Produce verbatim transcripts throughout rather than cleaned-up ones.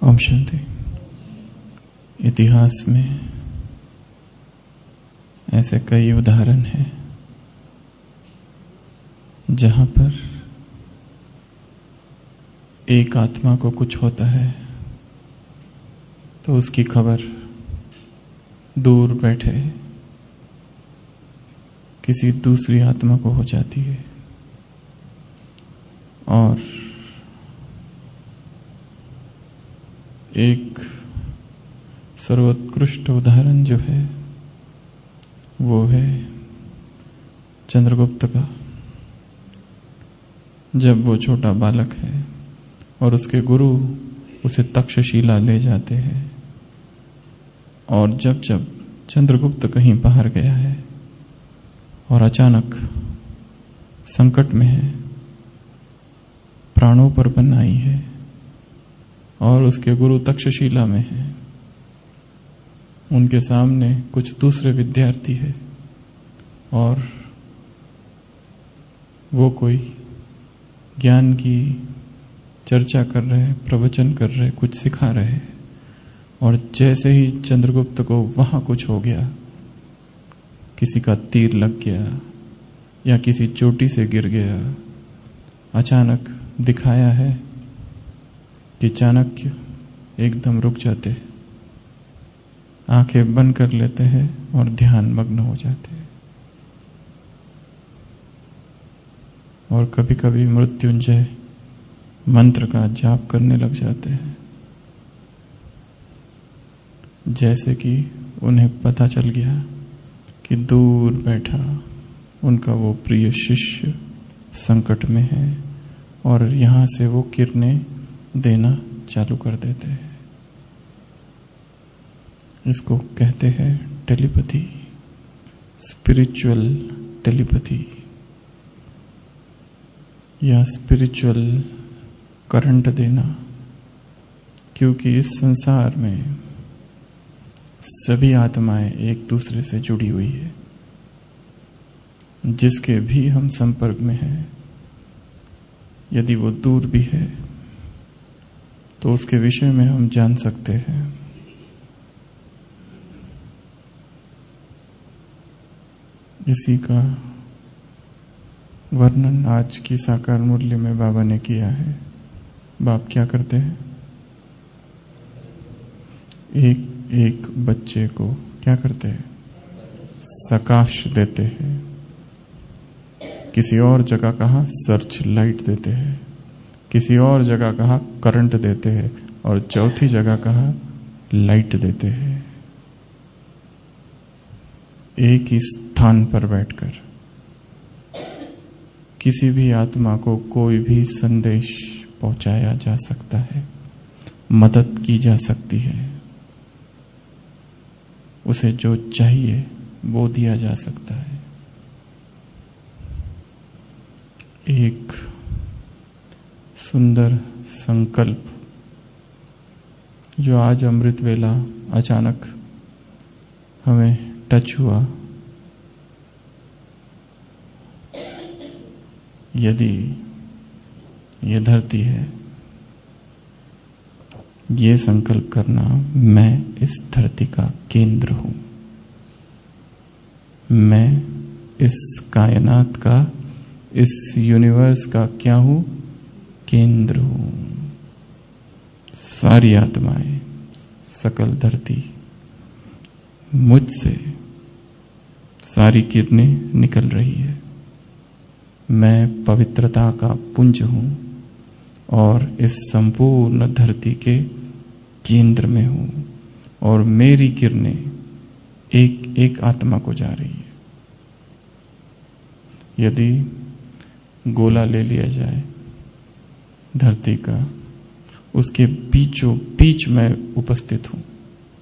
ओम शांति। इतिहास में ऐसे कई उदाहरण हैं जहां पर एक आत्मा को कुछ होता है तो उसकी खबर दूर बैठे किसी दूसरी आत्मा को हो जाती है। और एक सर्वोत्कृष्ट उदाहरण जो है वो है चंद्रगुप्त का। जब वो छोटा बालक है और उसके गुरु उसे तक्षशिला ले जाते हैं, और जब जब चंद्रगुप्त कहीं बाहर गया है और अचानक संकट में है, प्राणों पर बन आई है और उसके गुरु तक्षशिला में हैं, उनके सामने कुछ दूसरे विद्यार्थी है और वो कोई ज्ञान की चर्चा कर रहे हैं, प्रवचन कर रहे हैं, कुछ सिखा रहे हैं। और जैसे ही चंद्रगुप्त को वहां कुछ हो गया, किसी का तीर लग गया या किसी चोटी से गिर गया, अचानक दिखाया है कि चाणक्य एकदम रुक जाते हैं, आंखें बंद कर लेते हैं और ध्यान मग्न हो जाते हैं। और कभी कभी मृत्युंजय मंत्र का जाप करने लग जाते हैं, जैसे कि उन्हें पता चल गया कि दूर बैठा उनका वो प्रिय शिष्य संकट में है और यहां से वो किरणें देना चालू कर देते हैं। इसको कहते हैं टेलीपैथी, स्पिरिचुअल टेलीपैथी या स्पिरिचुअल करंट देना। क्योंकि इस संसार में सभी आत्माएं एक दूसरे से जुड़ी हुई है। जिसके भी हम संपर्क में हैं, यदि वो दूर भी है तो उसके विषय में हम जान सकते हैं। इसी का वर्णन आज की साकार मूल्य में बाबा ने किया है। बाप क्या करते हैं? एक एक बच्चे को क्या करते हैं? सकाश देते हैं। किसी और जगह कहा सर्च लाइट देते हैं, किसी और जगह कहा करंट देते हैं, और चौथी जगह कहा लाइट देते हैं। एक ही स्थान पर बैठकर किसी भी आत्मा को कोई भी संदेश पहुंचाया जा सकता है, मदद की जा सकती है, उसे जो चाहिए वो दिया जा सकता है। एक सुंदर संकल्प जो आज अमृत वेला अचानक हमें टच हुआ। यदि ये धरती है, ये संकल्प करना, मैं इस धरती का केंद्र हूं, मैं इस कायनात का, इस यूनिवर्स का क्या हूं? केंद्र हूं। सारी आत्माएं, सकल धरती, मुझसे सारी किरणें निकल रही है। मैं पवित्रता का पुंज हूं और इस संपूर्ण धरती के केंद्र में हूं, और मेरी किरणें एक एक आत्मा को जा रही है। यदि गोला ले लिया जाए धरती का, उसके बीचों बीच मैं उपस्थित हूं।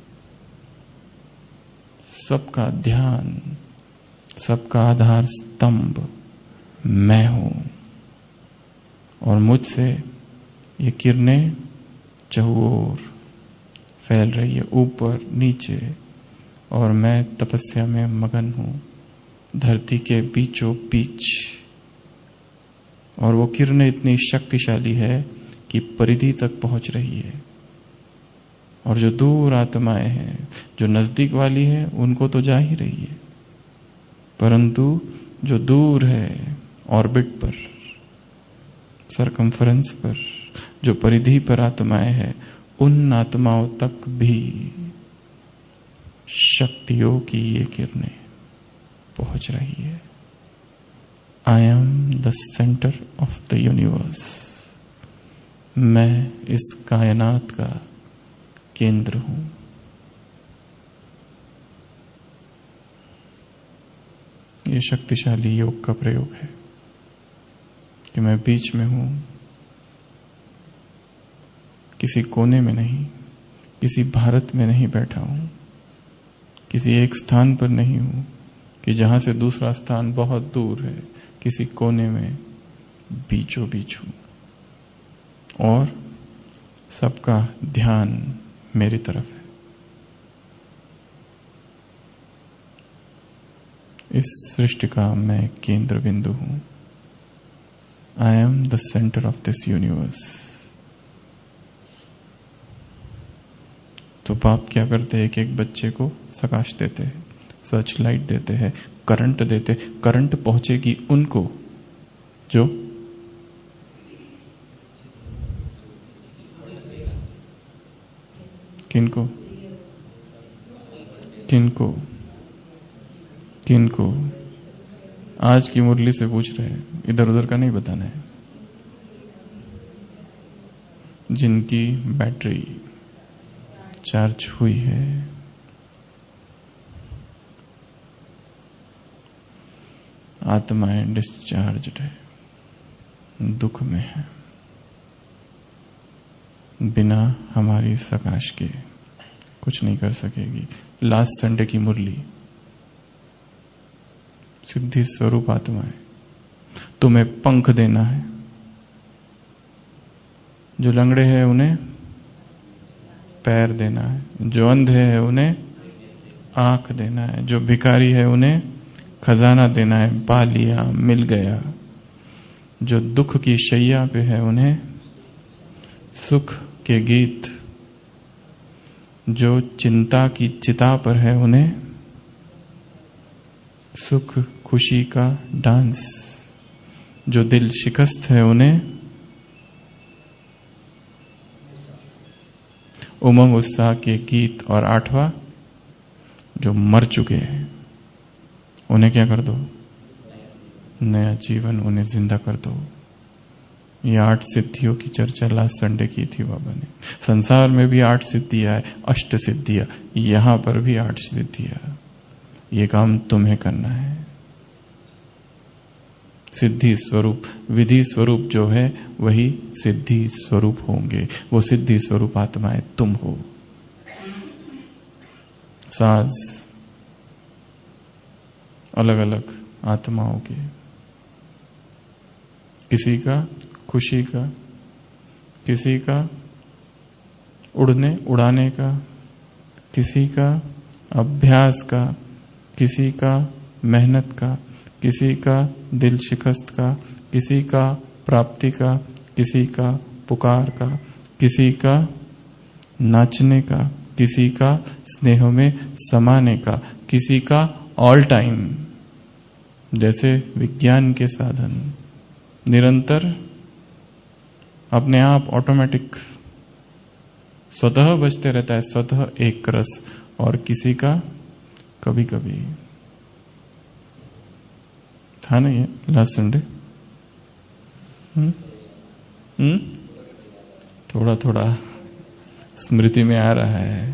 सबका ध्यान, सबका आधार स्तंभ मैं हूं, और मुझसे ये किरणें चहुओर फैल रही है, ऊपर नीचे, और मैं तपस्या में मगन हूं धरती के बीचों बीच। और वो किरणें इतनी शक्तिशाली है कि परिधि तक पहुंच रही है। और जो दूर आत्माएं हैं, जो नजदीक वाली है उनको तो जा ही रही है, परंतु जो दूर है ऑर्बिट पर, सरकमफरेंस पर, जो परिधि पर आत्माएं हैं, उन आत्माओं तक भी शक्तियों की ये किरणें पहुंच रही है। I am the centre of the universe. मैं इस कायनात का केंद्र हूं। ये शक्तिशाली योग का प्रयोग है कि मैं बीच में हूं, किसी कोने में नहीं, किसी भारत में नहीं बैठा हूं, किसी एक स्थान पर नहीं हूं कि जहां से दूसरा स्थान बहुत दूर है, किसी कोने में बीचों बीच हूं और सबका ध्यान मेरी तरफ है। इस सृष्टि का मैं केंद्र बिंदु हूं। I am the centre of this universe. तो बाप क्या करते हैं? एक एक बच्चे को प्रकाश देते हैं, सर्च लाइट देते हैं, करंट देते। करंट पहुंचेगी उनको जो किनको किनको किनको आज की मुरली से पूछ रहे हैं, इधर उधर का नहीं बताना है। जिनकी बैटरी चार्ज हुई है, आत्माएं डिस्चार्ज्ड है, दुख में है, बिना हमारी सकाश के कुछ नहीं कर सकेगी। लास्ट संडे की मुरली, सिद्धि स्वरूप आत्माएं, तुम्हें पंख देना है। जो लंगड़े हैं उन्हें पैर देना है, जो अंधे हैं उन्हें आंख देना है, जो भिखारी है उन्हें खजाना देना है। पा लिया, मिल गया। जो दुख की शैया पे है उन्हें सुख के गीत, जो चिंता की चिता पर है उन्हें सुख खुशी का डांस, जो दिल शिकस्त है उन्हें उमंग उत्साह के गीत। और आठवां, जो मर चुके हैं उन्हें क्या कर दो? नया जीवन उन्हें जिंदा कर दो। ये आठ सिद्धियों की चर्चा लास्ट संडे की थी बाबा ने। संसार में भी आठ सिद्धियां है, अष्ट सिद्धियां, यहां पर भी आठ सिद्धियां। ये काम तुम्हें करना है। सिद्धि स्वरूप, विधि स्वरूप जो है वही सिद्धि स्वरूप होंगे। वो सिद्धि स्वरूप आत्माएं तुम हो। साज अलग अलग आत्माओं के, किसी का खुशी का, किसी का उड़ने उड़ाने का, किसी का अभ्यास का, किसी का मेहनत का, किसी का दिल शिकस्त का, किसी का प्राप्ति का, किसी का पुकार का, किसी का नाचने का, किसी का स्नेह में समाने का, किसी का ऑल टाइम। जैसे विज्ञान के साधन निरंतर अपने आप ऑटोमेटिक स्वतः बजते रहता है, स्वतः एक रस। और किसी का कभी कभी था नहीं है लास्ट संडे। हम्म हम्म थोड़ा थोड़ा स्मृति में आ रहा है।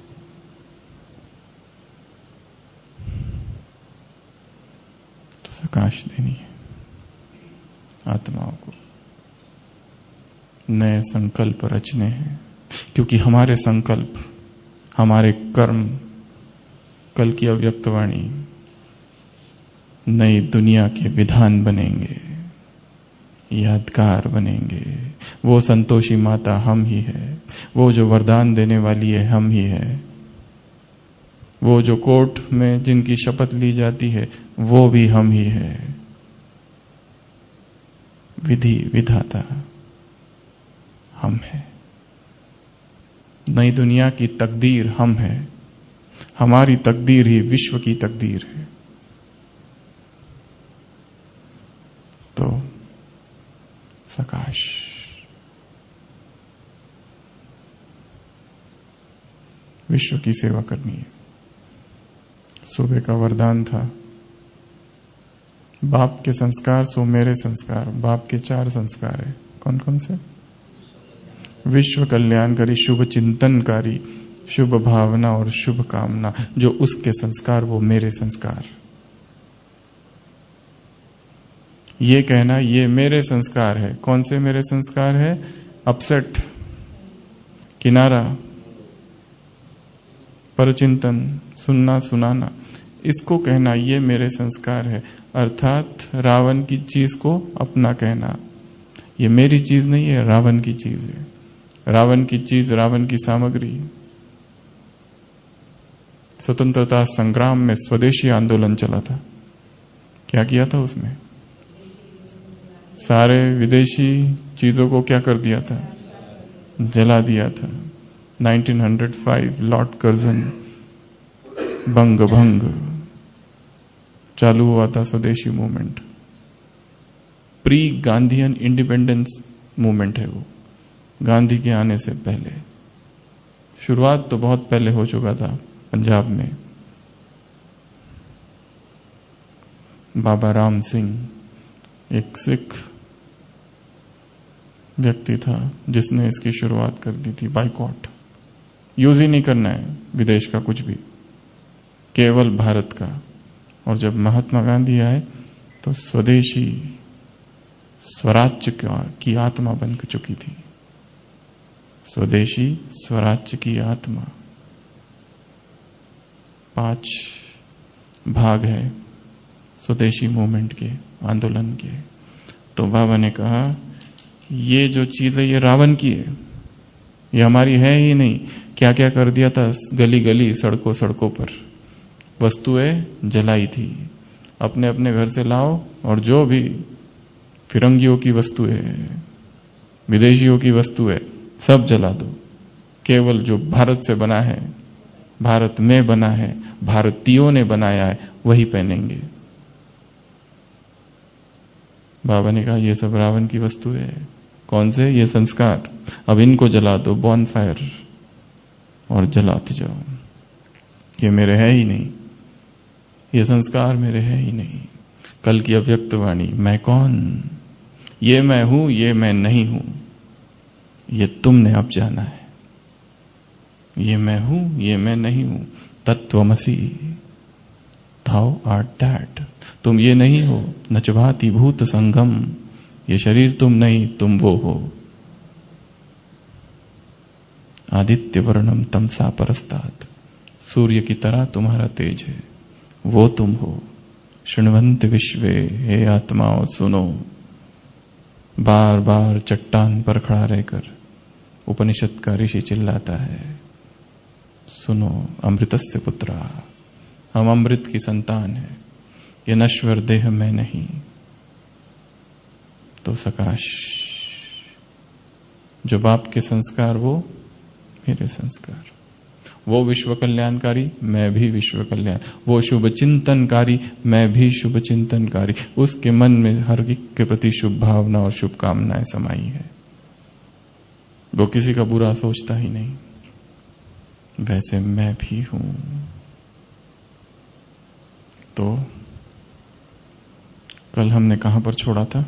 तो प्रकाश देनी है आत्माओं को, नए संकल्प रचने हैं। क्योंकि हमारे संकल्प, हमारे कर्म कल की अव्यक्तवाणी नई दुनिया के विधान बनेंगे, यादगार बनेंगे। वो संतोषी माता हम ही है, वो जो वरदान देने वाली है हम ही है, वो जो कोर्ट में जिनकी शपथ ली जाती है वो भी हम ही है। विधि विधाता हम है। नई दुनिया की तकदीर हम हैं, हमारी तकदीर ही विश्व की तकदीर है। तो सकाश विश्व की सेवा करनी है। सुबह का वरदान था, बाप के संस्कार सो मेरे संस्कार। बाप के चार संस्कार है, कौन कौन से? विश्व कल्याणकारी, शुभ चिंतनकारी, शुभ भावना और शुभ कामना। जो उसके संस्कार वो मेरे संस्कार। ये कहना ये मेरे संस्कार है। कौन से मेरे संस्कार है? अपसेट, किनारा, परचिंतन, सुनना सुनाना, इसको कहना ये मेरे संस्कार है। अर्थात रावण की चीज को अपना कहना। ये मेरी चीज नहीं है, रावण की चीज है। रावण की चीज, रावण की सामग्री। स्वतंत्रता संग्राम में स्वदेशी आंदोलन चला था। क्या किया था उसमें? सारे विदेशी चीजों को क्या कर दिया था? जला दिया था। Nineteen O five Lord Curzon बंग भंग चालू हुआ था Swadeshi movement. Pre Gandhian independence movement है वो, गांधी के आने से पहले। शुरुआत तो बहुत पहले हो चुका था पंजाब में। बाबा राम सिंह एक सिख व्यक्ति था जिसने इसकी शुरुआत कर दी थी। बाइकॉट, यूज ही नहीं करना है विदेश का कुछ भी, केवल भारत का। और जब महात्मा गांधी आए तो स्वदेशी स्वराज्य की आत्मा बन चुकी थी। स्वदेशी स्वराज्य की आत्मा। पांच भाग है स्वदेशी मूवमेंट के, आंदोलन के। तो बाबा ने कहा ये जो चीज है ये रावण की है, ये हमारी है ही नहीं। क्या क्या कर दिया था गली गली, सड़कों सड़कों पर वस्तुएं जलाई थी। अपने अपने घर से लाओ और जो भी फिरंगियों की वस्तुएं, विदेशियों की वस्तुएं सब जला दो। केवल जो भारत से बना है, भारत में बना है, भारतीयों ने बनाया है, वही पहनेंगे। बाबा ने कहा ये सब रावण की वस्तुएं है। कौन से? ये संस्कार। अब इनको जला दो, बॉन फायर, और जलाते जाओ। ये मेरे है ही नहीं, ये संस्कार मेरे है ही नहीं। कल की अव्यक्त वाणी, मैं कौन? ये मैं हूं, ये मैं नहीं हूं, ये तुमने अब जाना है। ये मैं हूं, ये मैं नहीं हूं। तत्वमसि, thou art that। तुम ये नहीं हो। नचभाति भूत संगम, ये शरीर तुम नहीं, तुम वो हो। आदित्य वर्णम तमसा परस्तात्, सूर्य की तरह तुम्हारा तेज है, वो तुम हो। शृण्वन्त विश्वे, हे आत्माओं सुनो। बार बार चट्टान पर खड़ा रहकर उपनिषद का ऋषि चिल्लाता है, सुनो अमृतस्य पुत्रा, हम अमृत की संतान है, ये नश्वर देह में नहीं। तो सकाश, जो बाप के संस्कार वो मेरे संस्कार। वो विश्व कल्याणकारी, मैं भी विश्व कल्याण। वो शुभ चिंतनकारी, मैं भी शुभ चिंतनकारी। उसके मन में हर एक के प्रति शुभ भावना और शुभकामनाएं समाई है। वो किसी का बुरा सोचता ही नहीं। वैसे मैं भी हूं। तो कल हमने कहां पर छोड़ा था?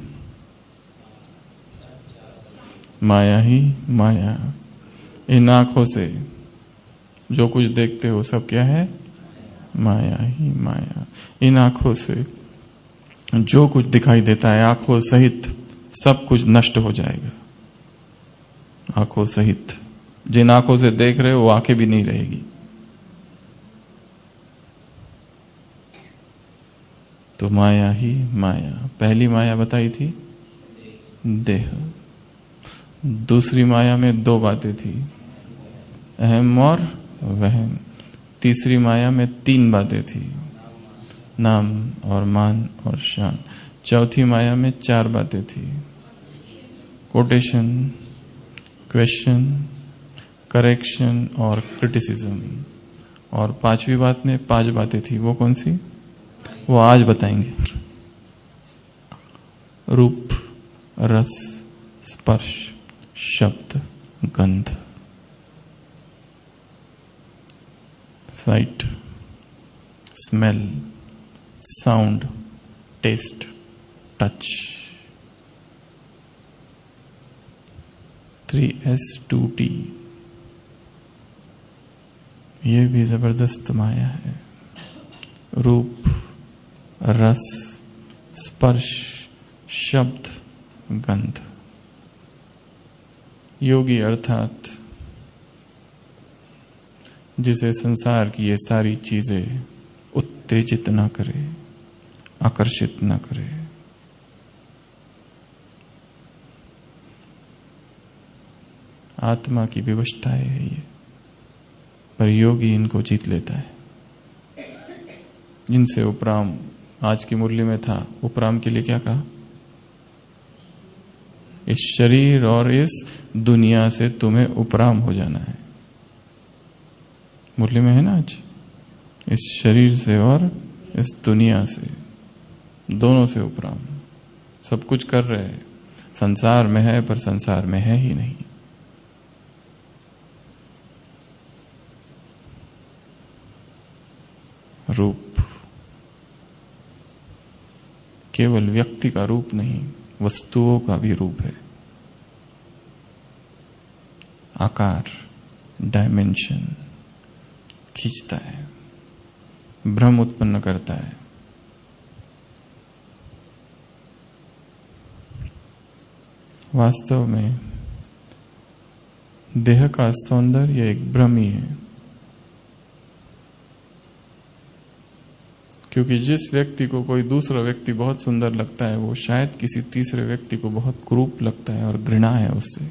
माया ही माया। इन आंखों से जो कुछ देखते हो सब क्या है? माया ही माया। इन आंखों से जो कुछ दिखाई देता है, आंखों सहित सब कुछ नष्ट हो जाएगा। आंखों सहित, जिन आंखों से देख रहे हो वो आंखें भी नहीं रहेगी। तो माया ही माया। पहली माया बताई थी देह। दूसरी माया में दो बातें थी, अहम और वहम। तीसरी माया में तीन बातें थी, नाम और मान और शान। चौथी माया में चार बातें थी, कोटेशन, क्वेश्चन, करेक्शन और क्रिटिसिज्म। और पांचवी बात में पांच बातें थी, वो कौन सी? वो आज बताएंगे। रूप, रस, स्पर्श, शब्द, गंध। Sight, smell, sound, taste, touch. Three S two T. ये भी जबरदस्त माया है। रूप, रस, स्पर्श, शब्द, गंध। योगी अर्थात जिसे संसार की ये सारी चीजें उत्तेजित ना करे, आकर्षित ना करे। आत्मा की विवशता है ये, पर योगी इनको जीत लेता है। इनसे उपराम, आज की मुरली में था, उपराम के लिए क्या कहा? इस शरीर और इस दुनिया से तुम्हें उपराम हो जाना है। मुरली में है ना आज, इस शरीर से और इस दुनिया से, दोनों से उपराम। सब कुछ कर रहे हैं, संसार में है पर संसार में है ही नहीं। रूप केवल व्यक्ति का रूप नहीं, वस्तुओं का भी रूप है। आकार, डायमेंशन खींचता है, भ्रम उत्पन्न करता है। वास्तव में देह का सौंदर्य एक भ्रम ही है, क्योंकि जिस व्यक्ति को कोई दूसरा व्यक्ति बहुत सुंदर लगता है, वो शायद किसी तीसरे व्यक्ति को बहुत कुरूप लगता है और घृणा है उससे।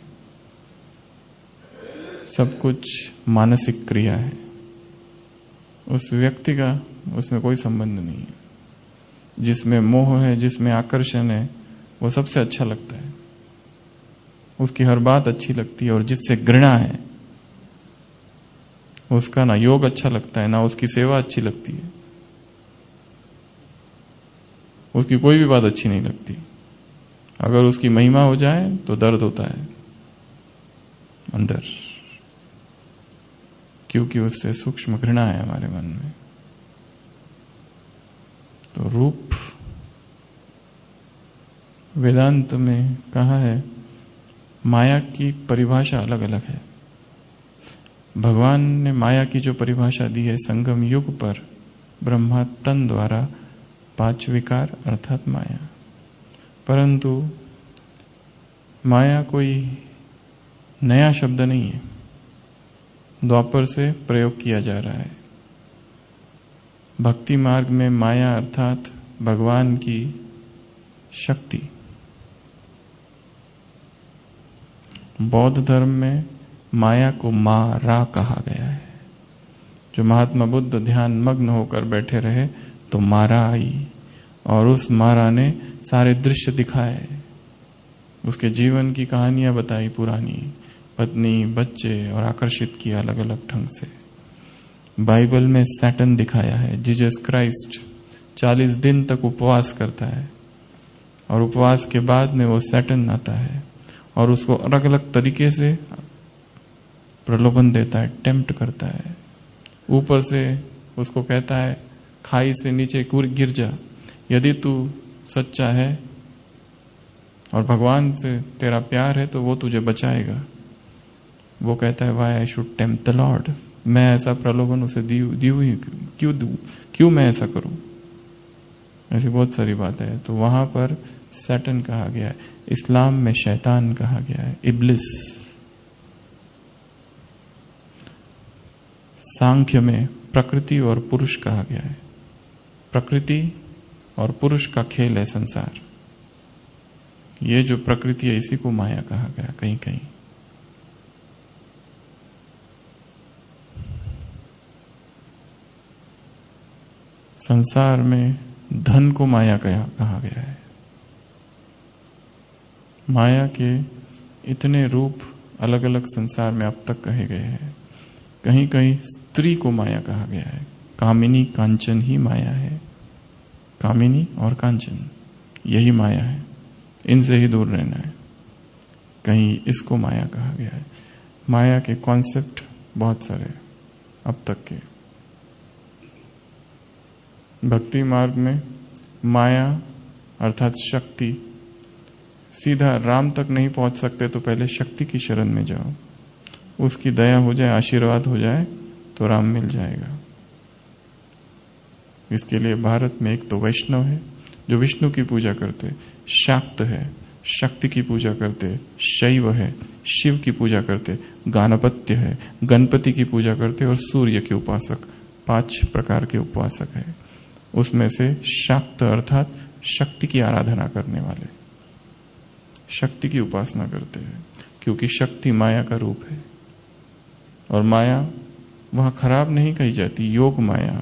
सब कुछ मानसिक क्रिया है, उस व्यक्ति का उसमें कोई संबंध नहीं है। जिसमें मोह है, जिसमें आकर्षण है, वो सबसे अच्छा लगता है, उसकी हर बात अच्छी लगती है। और जिससे घृणा है, उसका ना योग अच्छा लगता है, ना उसकी सेवा अच्छी लगती है, उसकी कोई भी बात अच्छी नहीं लगती। अगर उसकी महिमा हो जाए तो दर्द होता है अंदर, क्योंकि उससे सूक्ष्म घृणा है हमारे मन में। तो रूप, वेदांत में कहा है, माया की परिभाषा अलग अलग है। भगवान ने माया की जो परिभाषा दी है, संगम युग पर ब्रह्मा तन द्वारा पांच विकार अर्थात माया। परंतु माया कोई नया शब्द नहीं है, द्वापर से प्रयोग किया जा रहा है। भक्ति मार्ग में माया अर्थात भगवान की शक्ति, बौद्ध धर्म में माया को मारा कहा गया है। जो महात्मा बुद्ध ध्यान मग्न होकर बैठे रहे तो मारा आई, और उस मारा ने सारे दृश्य दिखाए, उसके जीवन की कहानियां बताई पुरानी, पत्नी, बच्चे, और आकर्षित किया अलग अलग ढंग से। बाइबल में सैटन दिखाया है। जीसस क्राइस्ट चालीस दिन तक उपवास करता है, और उपवास के बाद में वो सैटन आता है और उसको अलग अलग तरीके से प्रलोभन देता है, टेम्प्ट करता है। ऊपर से उसको कहता है, खाई से नीचे गिर जा, यदि तू सच्चा है और भगवान से तेरा प्यार है तो वो तुझे बचाएगा। वो कहता है, why I should tempt the Lord, मैं ऐसा प्रलोभन उसे दी दी हुई क्यों दूं, क्यों मैं ऐसा करूं। ऐसी बहुत सारी बातें हैं। तो वहां पर सैटन कहा गया है, इस्लाम में शैतान कहा गया है, इब्लिस। सांख्य में प्रकृति और पुरुष कहा गया है। प्रकृति और पुरुष का खेल है संसार। ये जो प्रकृति है, इसी को माया कहा गया कहीं कहीं। संसार में धन को माया कहा गया है। माया के इतने रूप अलग अलग संसार में अब तक कहे गए हैं। कहीं कहीं स्त्री को माया कहा गया है। कामिनी कांचन ही माया है। कामिनी और कांचन यही माया है, इनसे ही दूर रहना है। कहीं इसको माया कहा गया है। माया के कॉन्सेप्ट बहुत सारे अब तक के। भक्ति मार्ग में माया अर्थात शक्ति, सीधा राम तक नहीं पहुंच सकते तो पहले शक्ति की शरण में जाओ, उसकी दया हो जाए, आशीर्वाद हो जाए तो राम मिल जाएगा। इसके लिए भारत में एक तो वैष्णव है जो विष्णु की पूजा करते, शाक्त है शक्ति की पूजा करते, शैव है शिव की पूजा करते, गानपत्य है गणपति की पूजा करते, और सूर्य के उपासक, पांच प्रकार के उपासक है। उसमें से शाक्त अर्थात शक्ति की आराधना करने वाले शक्ति की उपासना करते हैं, क्योंकि शक्ति माया का रूप है। और माया वहां खराब नहीं कही जाती, योग माया।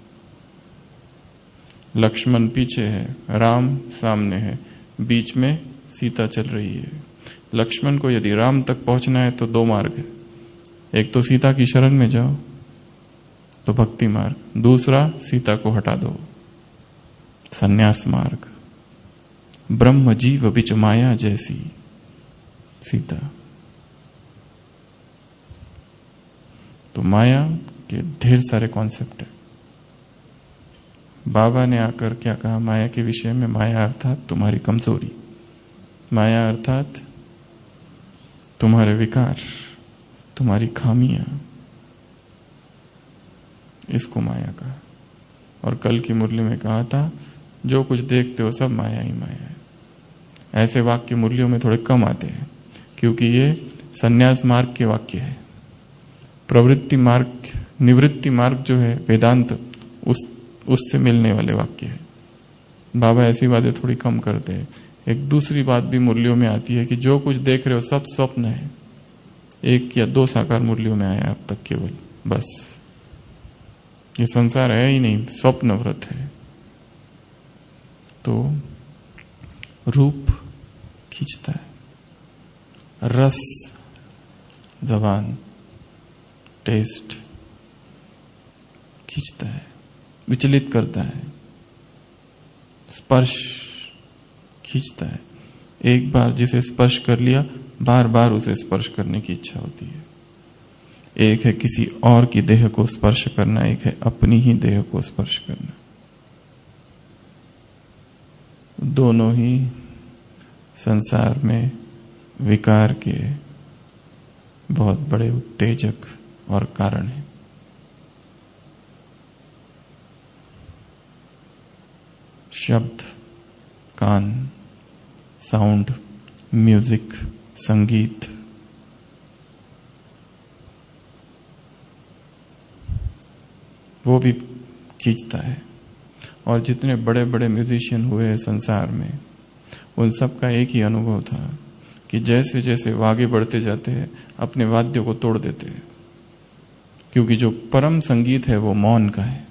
लक्ष्मण पीछे है, राम सामने है, बीच में सीता चल रही है। लक्ष्मण को यदि राम तक पहुंचना है तो दो मार्ग है, एक तो सीता की शरण में जाओ तो भक्ति मार्ग, दूसरा सीता को हटा दो, संन्यास मार्ग। ब्रह्म जीव बिच माया जैसी सीता। तो माया के ढेर सारे कॉन्सेप्ट है। बाबा ने आकर क्या कहा माया के विषय में? माया अर्थात तुम्हारी कमजोरी, माया अर्थात तुम्हारे विकार, तुम्हारी खामियां, इसको माया कहा। और कल की मुरली में कहा था जो कुछ देखते हो सब माया ही माया है। ऐसे वाक्य मुरलियों में थोड़े कम आते हैं, क्योंकि ये संन्यास मार्ग के वाक्य है। प्रवृत्ति मार्ग, निवृत्ति मार्ग जो है वेदांत, उस उससे मिलने वाले वाक्य है। बाबा ऐसी बातें थोड़ी कम करते हैं। एक दूसरी बात भी मुरलियों में आती है कि जो कुछ देख रहे हो सब स्वप्न है। एक या दो साकार मुरलियों में आया अब तक केवल, बस। ये संसार है ही नहीं, स्वप्न व्रत है। तो रूप खींचता है, रस, जबान, टेस्ट खींचता है, विचलित करता है, स्पर्श खींचता है। एक बार जिसे स्पर्श कर लिया बार बार उसे स्पर्श करने की इच्छा होती है। एक है किसी और की देह को स्पर्श करना, एक है अपनी ही देह को स्पर्श करना। दोनों ही संसार में विकार के बहुत बड़े उत्तेजक और कारण हैं। शब्द, कान, साउंड, म्यूजिक, संगीत, वो भी खींचता है। और जितने बड़े बड़े म्यूजिशियन हुए हैं संसार में, उन सब का एक ही अनुभव था कि जैसे जैसे वो आगे बढ़ते जाते हैं अपने वाद्यों को तोड़ देते हैं, क्योंकि जो परम संगीत है वो मौन का है।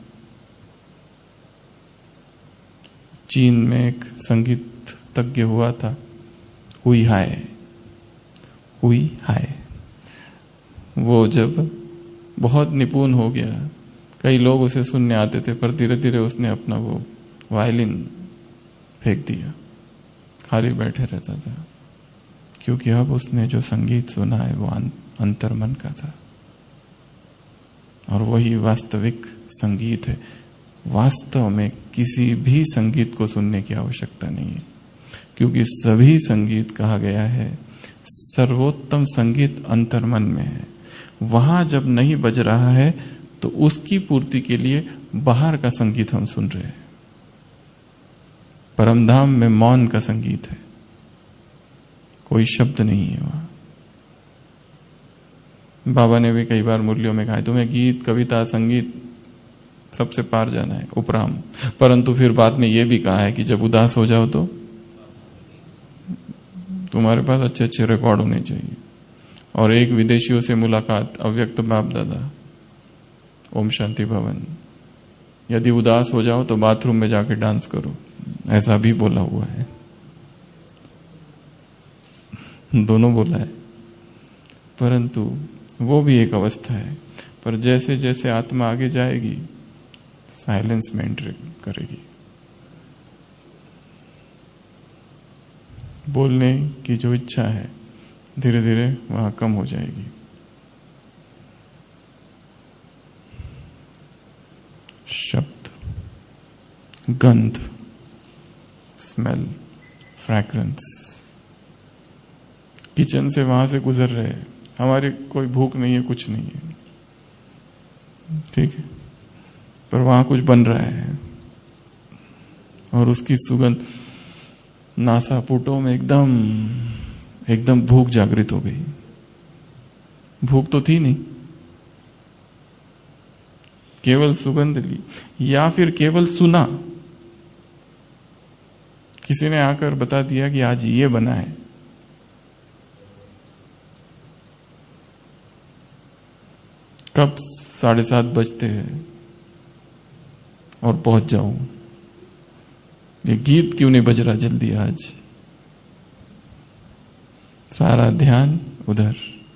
चीन में एक संगीत तज्ञ हुआ था, हुई हाय, हुई हाय। वो जब बहुत निपुण हो गया, कई लोग उसे सुनने आते थे, पर धीरे धीरे उसने अपना वो वायलिन फेंक दिया, खाली बैठे रहता था, क्योंकि अब उसने जो संगीत सुना है वो अंतर्मन का था। और वही वास्तविक संगीत है। वास्तव में किसी भी संगीत को सुनने की आवश्यकता नहीं है, क्योंकि सभी संगीत कहा गया है सर्वोत्तम संगीत अंतर्मन में है। वहां जब नहीं बज रहा है तो उसकी पूर्ति के लिए बाहर का संगीत हम सुन रहे हैं। परमधाम में मौन का संगीत है, कोई शब्द नहीं है वहां। बाबा ने भी कई बार मुरलियों में कहा है तुम्हें गीत, कविता, संगीत सबसे पार जाना है, उपराम। परंतु फिर बाद में यह भी कहा है कि जब उदास हो जाओ तो तुम्हारे पास अच्छे अच्छे रिकॉर्ड होने चाहिए। और एक विदेशियों से मुलाकात, अव्यक्त बाप दादा, ओम शांति भवन, यदि उदास हो जाओ तो बाथरूम में जाके डांस करो, ऐसा भी बोला हुआ है। दोनों बोला है। परंतु वो भी एक अवस्था है। पर जैसे जैसे आत्मा आगे जाएगी साइलेंस में एंटर करेगी। बोलने की जो इच्छा है धीरे धीरे वहां कम हो जाएगी। शब्द, गंध, स्मेल, फ्रैग्रेंस, किचन से वहां से गुजर रहे हैं, हमारी कोई भूख नहीं है, कुछ नहीं है, ठीक है, पर वहां कुछ बन रहा है और उसकी सुगंध नासापुटों में एकदम एकदम भूख जागृत हो गई। भूख तो थी नहीं, केवल सुगंध ली, या फिर केवल सुना, किसी ने आकर बता दिया कि आज ये बना है। कब साढ़े सात बजते हैं और पहुंच जाऊं, ये गीत क्यों नहीं बज रहा जल्दी आज। सारा ध्यान उधर,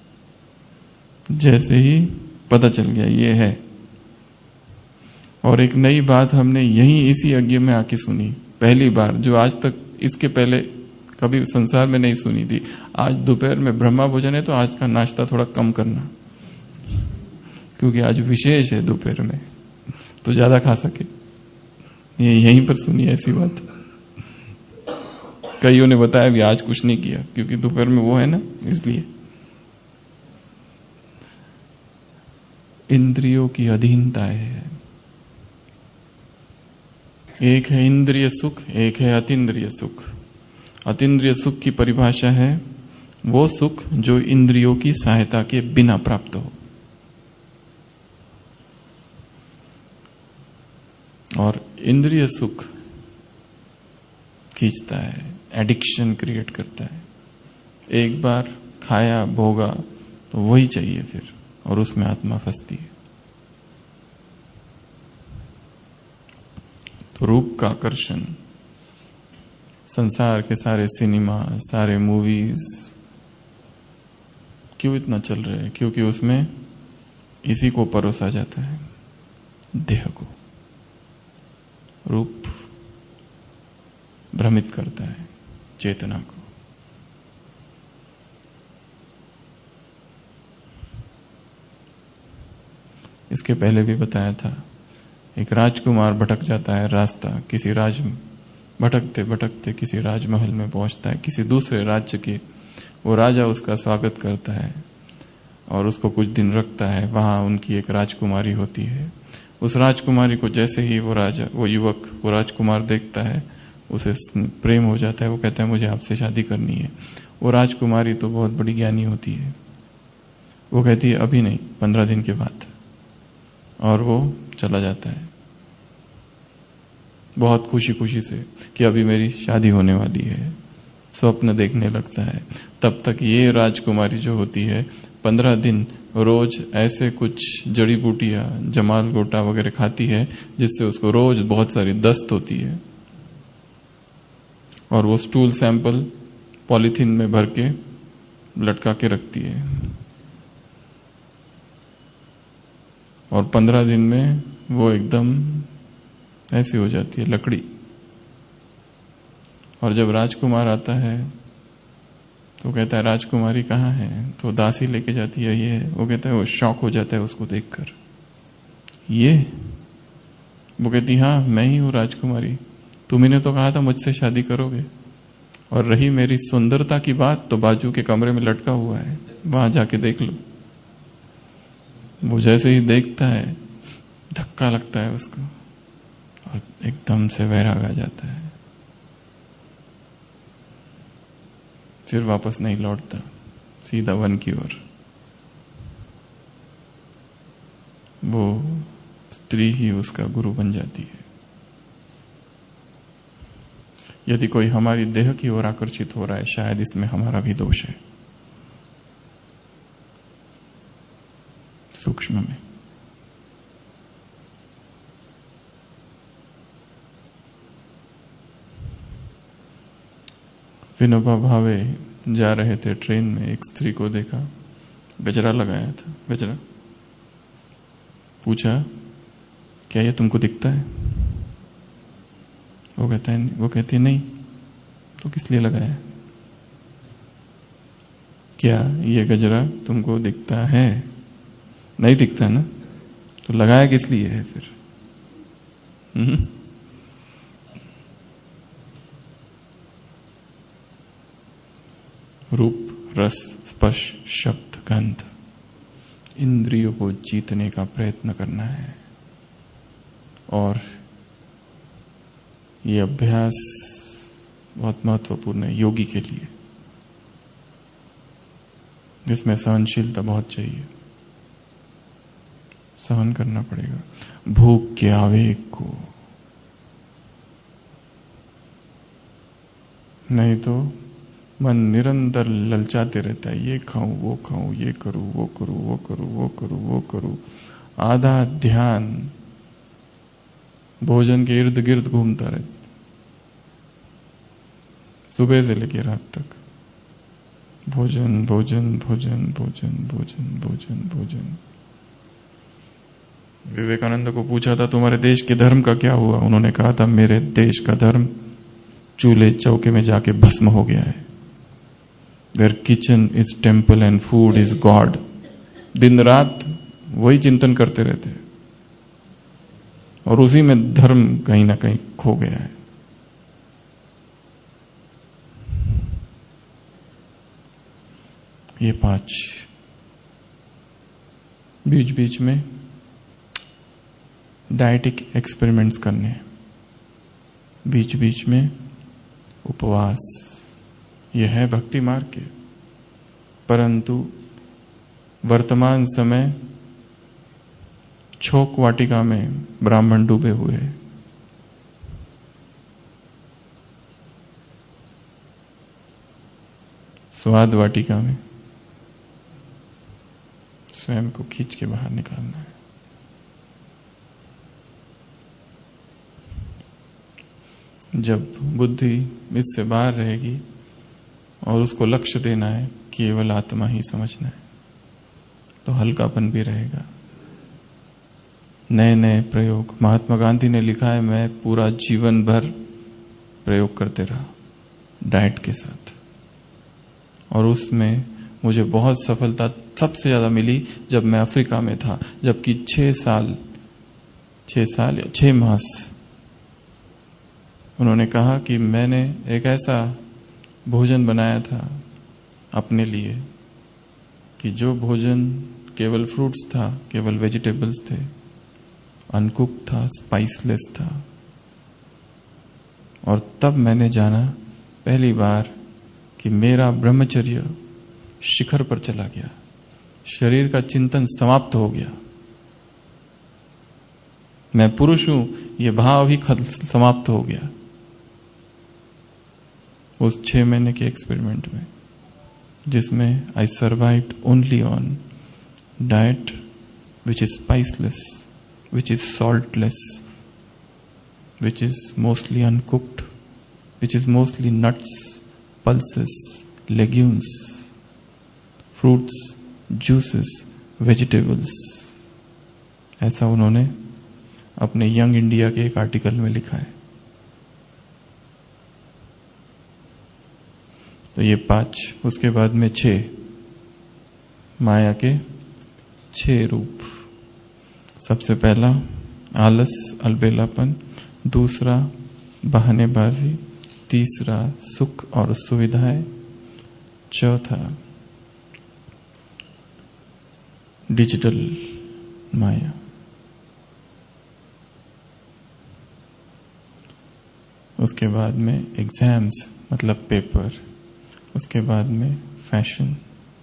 जैसे ही पता चल गया ये है। और एक नई बात हमने यहीं इसी यज्ञ में आके सुनी, पहली बार, जो आज तक इसके पहले कभी संसार में नहीं सुनी थी। आज दोपहर में ब्रह्मा भोजन है तो आज का नाश्ता थोड़ा कम करना, क्योंकि आज विशेष है दोपहर में, तो ज्यादा खा सके। ये यहीं पर सुनी ऐसी बात। कईयों ने बताया भी आज कुछ नहीं किया, क्योंकि दोपहर में वो है ना, इसलिए। इंद्रियों की अधीनता है। एक है इंद्रिय सुख, एक है अतीन्द्रिय सुख। अतीन्द्रिय सुख की परिभाषा है वो सुख जो इंद्रियों की सहायता के बिना प्राप्त हो। और इंद्रिय सुख खींचता है, एडिक्शन क्रिएट करता है। एक बार खाया भोगा तो वही चाहिए फिर, और उसमें आत्मा फंसती है। तो रूप का आकर्षण, संसार के सारे सिनेमा, सारे मूवीज क्यों इतना चल रहे हैं? क्योंकि उसमें इसी को परोसा जाता है, देह को। रूप भ्रमित करता है चेतना को। इसके पहले भी बताया था, एक राजकुमार भटक जाता है रास्ता, किसी राज भटकते भटकते किसी राजमहल में पहुंचता है, किसी दूसरे राज्य के। वो राजा उसका स्वागत करता है और उसको कुछ दिन रखता है। वहां उनकी एक राजकुमारी होती है। उस राजकुमारी को जैसे ही वो राजा, वो युवक, वो राजकुमार देखता है, उसे प्रेम हो जाता है। वो कहता है मुझे आपसे शादी करनी है। वो राजकुमारी तो बहुत बड़ी ज्ञानी होती है, वो कहती है अभी नहीं, पंद्रह दिन के बाद। और वो चला जाता है बहुत खुशी खुशी से कि अभी मेरी शादी होने वाली है, स्वप्न देखने लगता है। तब तक ये राजकुमारी जो होती है पंद्रह दिन रोज ऐसे कुछ जड़ी बूटियां, जमाल गोटा वगैरह खाती है, जिससे उसको रोज बहुत सारी दस्त होती है। और वो स्टूल सैंपल पॉलीथीन में भर के लटका के रखती है। और पंद्रह दिन में वो एकदम ऐसी हो जाती है, लकड़ी। और जब राजकुमार आता है तो कहता है राजकुमारी कहाँ है? तो दासी लेके जाती है ये। वो कहता है, वो शॉक हो जाता है उसको देखकर, ये? वो कहती हाँ मैं ही हूं राजकुमारी, तुम्ही तो कहा था मुझसे शादी करोगे। और रही मेरी सुंदरता की बात, तो बाजू के कमरे में लटका हुआ है, वहां जाके देख लो। वो जैसे ही देखता है धक्का लगता है उसको और एकदम से वैराग आ जाता है। फिर वापस नहीं लौटता, सीधा वन की ओर। वो स्त्री ही उसका गुरु बन जाती है। यदि कोई हमारी देह की ओर आकर्षित हो रहा है, शायद इसमें हमारा भी दोष है, सूक्ष्म में। विनोबा भावे जा रहे थे ट्रेन में, एक स्त्री को देखा, गजरा लगाया था, गजरा। पूछा, क्या ये तुमको दिखता है? वो कहता है, वो कहती है नहीं। तो किस लिए लगाया है? क्या ये गजरा तुमको दिखता है? नहीं दिखता ना, तो लगाया किस लिए है फिर? हम्म? रूप, रस, स्पर्श, शब्द, गंध, इंद्रियों को जीतने का प्रयत्न करना है। और ये अभ्यास बहुत महत्वपूर्ण है योगी के लिए, जिसमें सहनशीलता बहुत चाहिए। सहन करना पड़ेगा भूख के आवेग को, नहीं तो मन निरंतर ललचाते रहता है, ये खाऊं वो खाऊं, ये करूं वो करूं वो करूं वो करूं वो करूं। आधा ध्यान भोजन के इर्द गिर्द घूमता रहता, सुबह से लेकर रात तक। भोजन भोजन भोजन भोजन भोजन भोजन भोजन। विवेकानंद को पूछा था, तुम्हारे देश के धर्म का क्या हुआ? उन्होंने कहा था, मेरे देश का धर्म चूल्हे चौके में जाके भस्म हो गया है। Their kitchen is temple and food is God. दिन रात वही चिंतन करते रहते हैं और उसी में धर्म कहीं ना कहीं खो गया है। ये पांच, बीच बीच में डाइटिक एक्सपेरिमेंट्स करने, बीच बीच में उपवास, यह है भक्ति मार्ग के। परंतु वर्तमान समय छोक वाटिका में ब्राह्मण डूबे हुए हैं। स्वाद वाटिका में स्वयं को खींच के बाहर निकालना है। जब बुद्धि इससे बाहर रहेगी और उसको लक्ष्य देना है केवल आत्मा ही समझना है, तो हल्कापन भी रहेगा। नए नए प्रयोग, महात्मा गांधी ने लिखा है, मैं पूरा जीवन भर प्रयोग करते रहा डाइट के साथ, और उसमें मुझे बहुत सफलता सबसे ज्यादा मिली जब मैं अफ्रीका में था, जबकि छह साल छह साल या छह मास उन्होंने कहा कि मैंने एक ऐसा भोजन बनाया था अपने लिए कि जो भोजन केवल फ्रूट्स था, केवल वेजिटेबल्स थे, अनकुक था, स्पाइसलेस था। और तब मैंने जाना पहली बार कि मेरा ब्रह्मचर्य शिखर पर चला गया, शरीर का चिंतन समाप्त हो गया। मैं पुरुष हूं यह भाव ही समाप्त हो गया उस छह महीने के एक्सपेरिमेंट में, जिसमें I survived only on diet which is spiceless, which is saltless, which is mostly uncooked, which is mostly nuts, pulses, legumes, fruits, juices, vegetables. ऐसा उन्होंने अपने यंग इंडिया के एक आर्टिकल में लिखा है। तो ये पांच, उसके बाद में छह, माया के छह रूप। सबसे पहला आलस, अलबेलापन, दूसरा बहानेबाजी, तीसरा सुख और सुविधाएं, चौथा डिजिटल माया, उसके बाद में एग्जाम्स मतलब पेपर, उसके बाद में फैशन।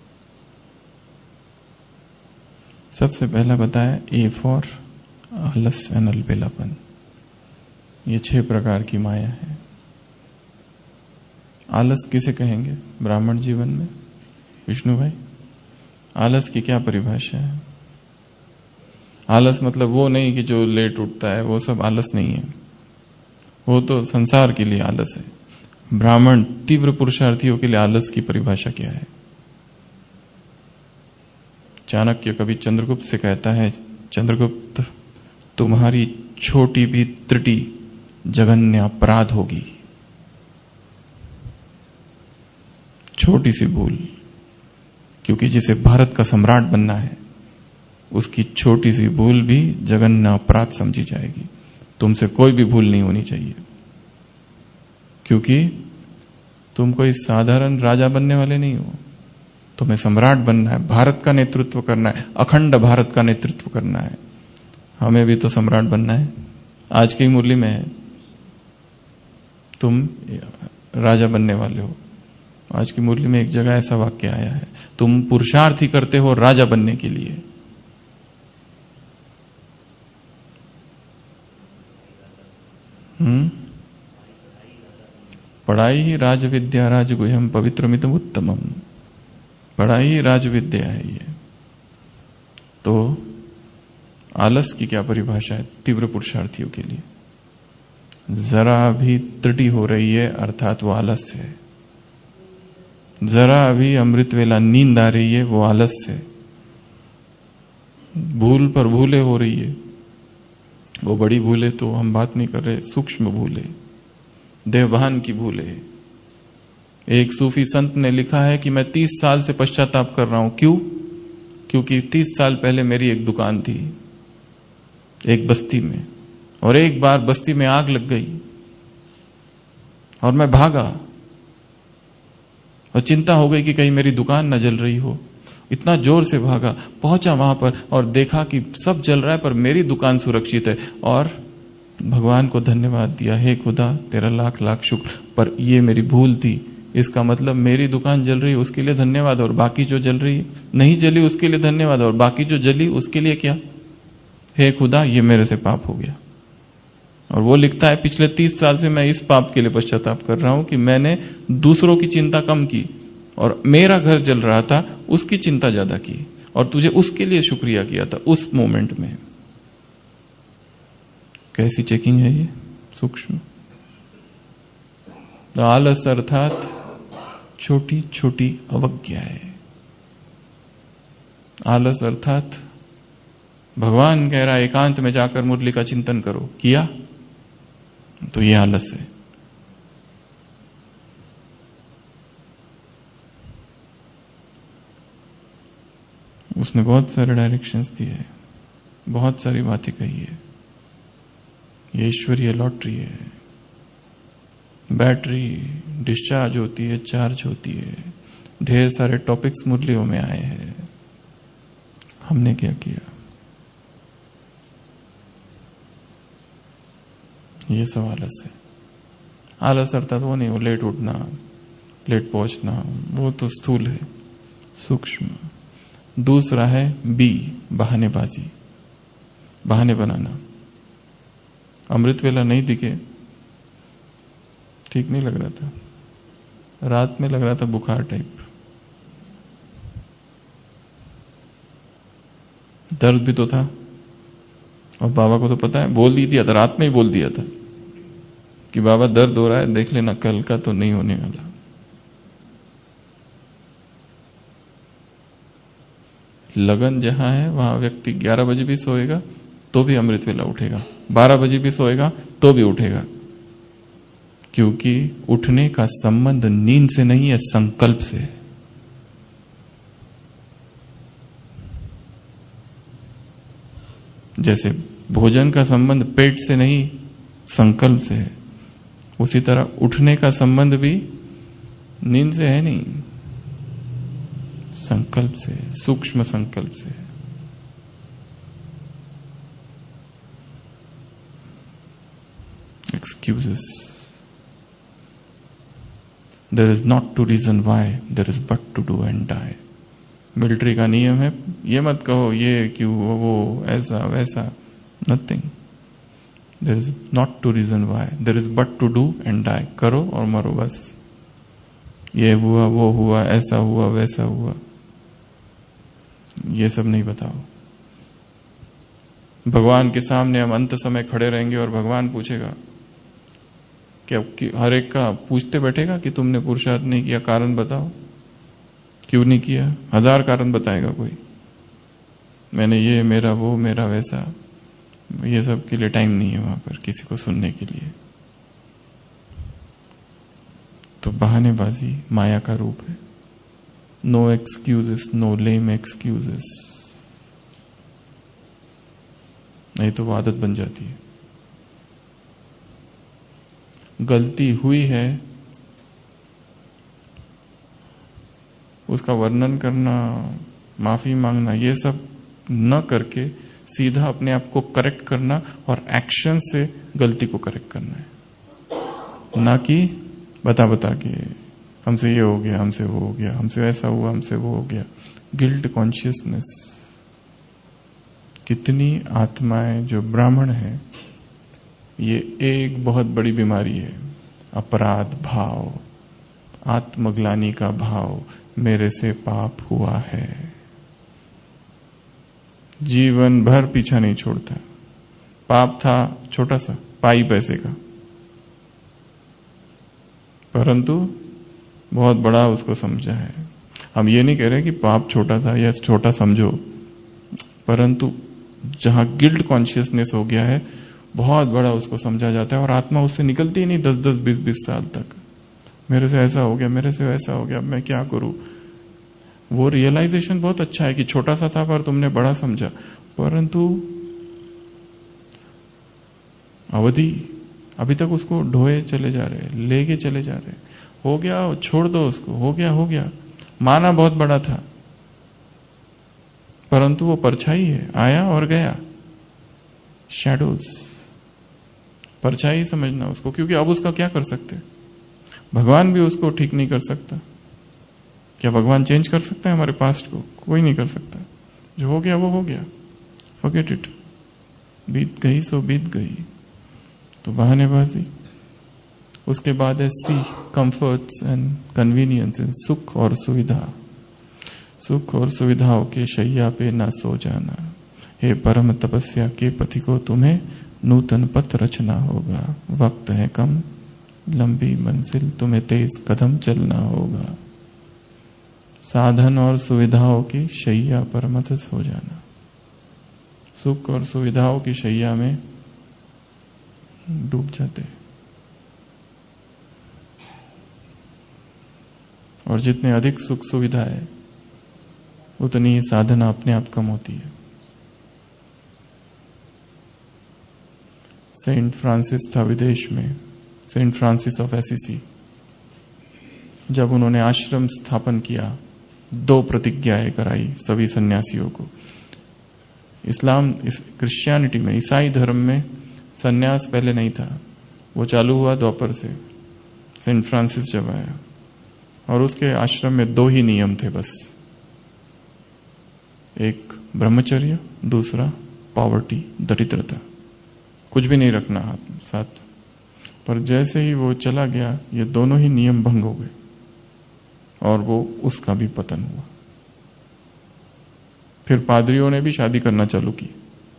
सबसे पहला बताया ए फॉर आलस एंड अलबेलापन। ये छह प्रकार की माया है। आलस किसे कहेंगे ब्राह्मण जीवन में? विष्णु भाई, आलस की क्या परिभाषा है? आलस मतलब वो नहीं कि जो लेट उठता है, वो सब आलस नहीं है, वो तो संसार के लिए आलस है। ब्राह्मण तीव्र पुरुषार्थियों के लिए आलस की परिभाषा क्या है? चाणक्य कभी चंद्रगुप्त से कहता है, चंद्रगुप्त तुम्हारी छोटी भी त्रुटि जघन्य अपराध होगी। छोटी सी भूल, क्योंकि जिसे भारत का सम्राट बनना है उसकी छोटी सी भूल भी जघन्य अपराध समझी जाएगी। तुमसे कोई भी भूल नहीं होनी चाहिए, क्योंकि तुम कोई साधारण राजा बनने वाले नहीं हो। तुम्हें सम्राट बनना है, भारत का नेतृत्व करना है, अखंड भारत का नेतृत्व करना है। हमें भी तो सम्राट बनना है। आज की मुरली में है, तुम राजा बनने वाले हो। आज की मुरली में एक जगह ऐसा वाक्य आया है, तुम पुरुषार्थ ही करते हो राजा बनने के लिए। हम्म पढ़ाई ही राजविद्या राजगुह्यम पवित्रमितम उत्तमम। पढ़ाई ही राजविद्या है ये। तो आलस की क्या परिभाषा है तीव्र पुरुषार्थियों के लिए? जरा भी त्रुटि हो रही है अर्थात वो आलस है। जरा भी अमृत वेला नींद आ रही है वो आलस है। भूल पर भूले हो रही है, वो बड़ी भूले तो हम बात नहीं कर रहे, सूक्ष्म भूले, देवभान की भूले। एक सूफी संत ने लिखा है कि मैं तीस साल से पश्चाताप कर रहा हूं। क्यों? क्योंकि तीस साल पहले मेरी एक दुकान थी एक बस्ती में, और एक बार बस्ती में आग लग गई और मैं भागा और चिंता हो गई कि कहीं मेरी दुकान न जल रही हो। इतना जोर से भागा, पहुंचा वहां पर और देखा कि सब जल रहा है पर मेरी दुकान सुरक्षित है, और भगवान को धन्यवाद दिया, हे खुदा तेरा लाख लाख शुक्र, पर ये मेरी भूल थी। इसका मतलब मेरी दुकान जल रही उसके लिए धन्यवाद, और बाकी जो जल रही नहीं जली उसके लिए धन्यवाद, और बाकी जो जली उसके लिए क्या? हे खुदा ये मेरे से पाप हो गया। और वो लिखता है पिछले तीस साल से मैं इस पाप के लिए पश्चाताप कर रहा हूं कि मैंने दूसरों की चिंता कम की और मेरा घर जल रहा था उसकी चिंता ज्यादा की, और तुझे उसके लिए शुक्रिया किया था उस मोमेंट में। कैसी चेकिंग है ये सूक्ष्म। तो आलस अर्थात छोटी छोटी अवज्ञा है। आलस अर्थात भगवान कह रहा है एकांत में जाकर मुरली का चिंतन करो, किया तो ये आलस है। उसने बहुत सारे डायरेक्शंस दिए हैं, बहुत सारी बातें कही है। ये ईश्वरीय लॉटरी है। बैटरी डिस्चार्ज होती है, चार्ज होती है। ढेर सारे टॉपिक्स मुरलियों में आए हैं। हमने क्या किया? ये सब आलस है। आलस अर्थात वो नहीं, वो लेट उठना, लेट पहुंचना, वो तो स्थूल है, सूक्ष्म। दूसरा है बी, बहानेबाजी, बहाने बनाना। अमृत वेला नहीं दिखे, ठीक नहीं लग रहा था, रात में लग रहा था बुखार टाइप, दर्द भी तो था, और बाबा को तो पता है, बोल ही दिया था, रात में ही बोल दिया था कि बाबा दर्द हो रहा है, देख लेना, कल का तो नहीं होने वाला। लगन जहां है वहां व्यक्ति ग्यारह बजे भी सोएगा तो भी अमृत वेला उठेगा, बारह बजे भी सोएगा तो भी उठेगा, क्योंकि उठने का संबंध नींद से नहीं है, संकल्प से है। जैसे भोजन का संबंध पेट से नहीं संकल्प से है, उसी तरह उठने का संबंध भी नींद से है नहीं, संकल्प से, सूक्ष्म संकल्प से। Excuses. There is not to reason why, there is but to do and die. Military का नियम है, ये मत कहो ये क्यों, वो ऐसा वैसा, nothing. There is not to reason why, there is but to do and die. करो और मरो बस। ये हुआ, वो हुआ, ऐसा हुआ, वैसा हुआ, ये सब नहीं बताओ। भगवान के सामने हम अंत समय खड़े रहेंगे और भगवान पूछेगा, क्या हर एक का पूछते बैठेगा कि तुमने पुरुषार्थ नहीं किया, कारण बताओ, क्यों नहीं किया? हजार कारण बताएगा कोई, मैंने ये, मेरा वो, मेरा वैसा, ये सब के लिए टाइम नहीं है वहां पर किसी को सुनने के लिए। तो बहानेबाजी माया का रूप है। No excuses, no lame excuses, नहीं तो वो आदत बन जाती है। गलती हुई है उसका वर्णन करना, माफी मांगना, ये सब न करके सीधा अपने आप को करेक्ट करना और एक्शन से गलती को करेक्ट करना है, ना कि बता बता के हमसे ये हो गया, हमसे वो हो गया, हमसे ऐसा हुआ, हमसे वो हो गया। Guilt consciousness. कितनी आत्माएं जो ब्राह्मण हैं, ये एक बहुत बड़ी बीमारी है। अपराध भाव, आत्मग्लानि का भाव, मेरे से पाप हुआ है, जीवन भर पीछा नहीं छोड़ता। पाप था छोटा सा, पाई पैसे का, परंतु बहुत बड़ा उसको समझा है। हम ये नहीं कह रहे कि पाप छोटा था या छोटा समझो, परंतु जहां गिल्ट कॉन्शियसनेस हो गया है, बहुत बड़ा उसको समझा जाता है और आत्मा उससे निकलती ही नहीं दस दस बीस बीस साल तक। मेरे से ऐसा हो गया, मेरे से वैसा हो गया, अब मैं क्या करूं। वो रियलाइजेशन बहुत अच्छा है कि छोटा सा था पर तुमने बड़ा समझा, परंतु अवधि अभी तक उसको ढोए चले जा रहे, लेके चले जा रहे। हो गया, छोड़ दो उसको, हो गया हो गया। माना बहुत बड़ा था, परंतु वो परछाई है, आया और गया। शैडोज, परछाई समझना उसको, क्योंकि अब उसका क्या कर सकते। भगवान भी उसको ठीक नहीं कर सकता। क्या भगवान चेंज कर सकता है हमारे पास्ट को? कोई नहीं कर सकता। जो हो गया वो हो गया, फॉरगेट इट। बीत गई सो बीत गई। तो बहानेबाजी। उसके बाद है सी, कंफर्ट्स एंड कन्वीनियंस, सुख और सुविधा। सुख और सुविधाओं के शैया पे ना सो जाना। हे परम तपस्या के पथि को, तुम्हें नूतन पथ रचना होगा। वक्त है कम, लंबी मंजिल, तुम्हें तेज कदम चलना होगा। साधन और सुविधाओं की शैया पर मत सो जाना। सुख और सुविधाओं की शैया में डूब जाते, और जितने अधिक सुख सुविधा है उतनी ही साधना अपने आप कम होती है। सेंट फ्रांसिस था विदेश में, सेंट फ्रांसिस ऑफ एसिसी। जब उन्होंने आश्रम स्थापन किया, दो प्रतिज्ञाएं कराई सभी सन्यासियों को। इस्लाम, इस क्रिश्चियनिटी में, ईसाई धर्म में सन्यास पहले नहीं था, वो चालू हुआ द्वापर से, सेंट फ्रांसिस जब आया। और उसके आश्रम में दो ही नियम थे बस, एक ब्रह्मचर्य, दूसरा पॉवर्टी, दरिद्रता, कुछ भी नहीं रखना हाथ साथ। पर जैसे ही वो चला गया, ये दोनों ही नियम भंग हो गए और वो उसका भी पतन हुआ। फिर पादरियों ने भी शादी करना चालू की,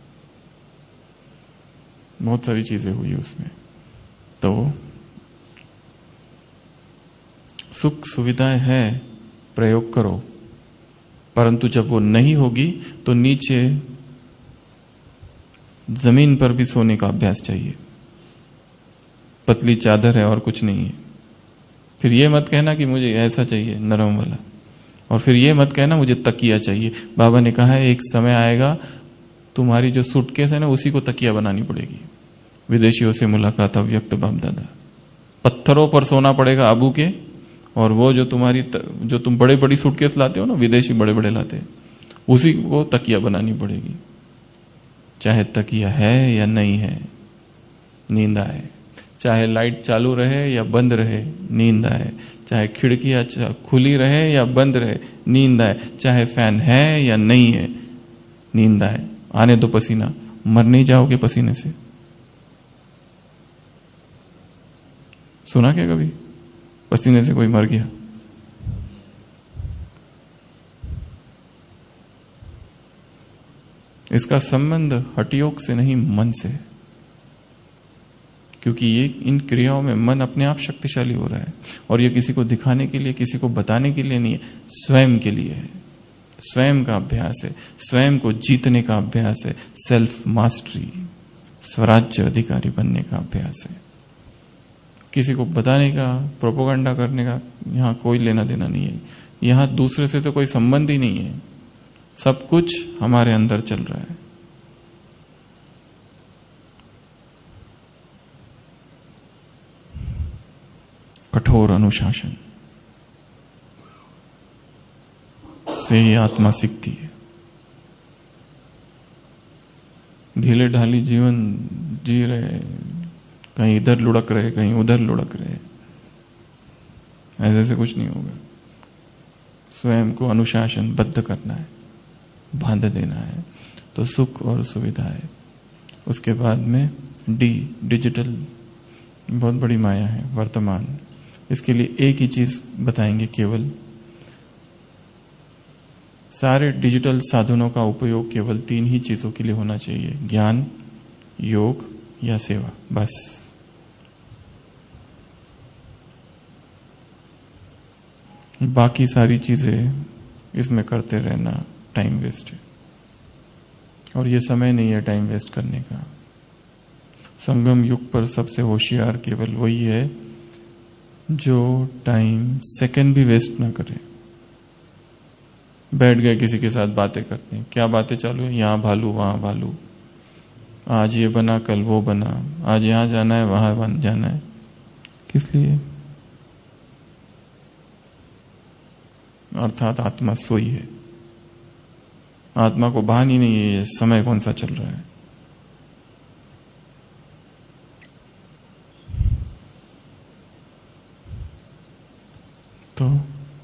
बहुत सारी चीजें हुई उसमें। तो सुख सुविधाएं है, प्रयोग करो, परंतु जब वो नहीं होगी तो नीचे जमीन पर भी सोने का अभ्यास चाहिए। पतली चादर है और कुछ नहीं है। फिर ये मत कहना कि मुझे ऐसा चाहिए नरम वाला, और फिर ये मत कहना मुझे तकिया चाहिए। बाबा ने कहा है एक समय आएगा तुम्हारी जो सूटकेस है ना, उसी को तकिया बनानी पड़ेगी। विदेशियों से मुलाकात, अव्यक्त बाप दादा। पत्थरों पर सोना पड़ेगा आबू के, और वो जो तुम्हारी जो तुम बड़े बड़ी सूटकेस लाते हो ना, विदेशी बड़े बड़े लाते हैं, उसी को तकिया बनानी पड़ेगी। चाहे तकिया है या नहीं है, नींद आए। चाहे लाइट चालू रहे या बंद रहे, नींद आए। चाहे खिड़कियां खुली रहे या बंद रहे, नींद आए। चाहे फैन है या नहीं है, नींद आए। आने दो पसीना, मर नहीं जाओगे पसीने से। सुना क्या कभी पसीने से कोई मर गया? इसका संबंध हठयोग से नहीं, मन से है। क्योंकि ये इन क्रियाओं में मन अपने आप शक्तिशाली हो रहा है, और ये किसी को दिखाने के लिए, किसी को बताने के लिए नहीं है, स्वयं के लिए है। स्वयं का अभ्यास है, स्वयं को जीतने का अभ्यास है, सेल्फ मास्टरी, स्वराज्य अधिकारी बनने का अभ्यास है। किसी को बताने का, प्रोपोगंडा करने का यहां कोई लेना देना नहीं है। यहां दूसरे से तो कोई संबंध ही नहीं है, सब कुछ हमारे अंदर चल रहा है। कठोर अनुशासन से ही आत्मा सीखती है। ढीले ढाली जीवन जी रहे, कहीं इधर लुढ़क रहे, कहीं उधर लुढ़क रहे, ऐसे से कुछ नहीं होगा। स्वयं को अनुशासनबद्ध करना है, बांध देना है, तो सुख और सुविधा है। उसके बाद में डी, डिजिटल, बहुत बड़ी माया है वर्तमान। इसके लिए एक ही चीज बताएंगे केवल, सारे डिजिटल साधनों का उपयोग केवल तीन ही चीजों के लिए होना चाहिए, ज्ञान, योग या सेवा, बस। बाकी सारी चीजें इसमें करते रहना टाइम वेस्ट है, और ये समय नहीं है टाइम वेस्ट करने का। संगम युग पर सबसे होशियार केवल वही है जो टाइम सेकंड भी वेस्ट ना करे। बैठ गए किसी के साथ बातें करते हैं, क्या बातें चालू है, यहां भालू वहां भालू, आज ये बना कल वो बना, आज यहां जाना है वहां जाना है, किस लिए? अर्थात आत्मा सोई है, आत्मा को भान ही नहीं है ये समय कौन सा चल रहा है। तो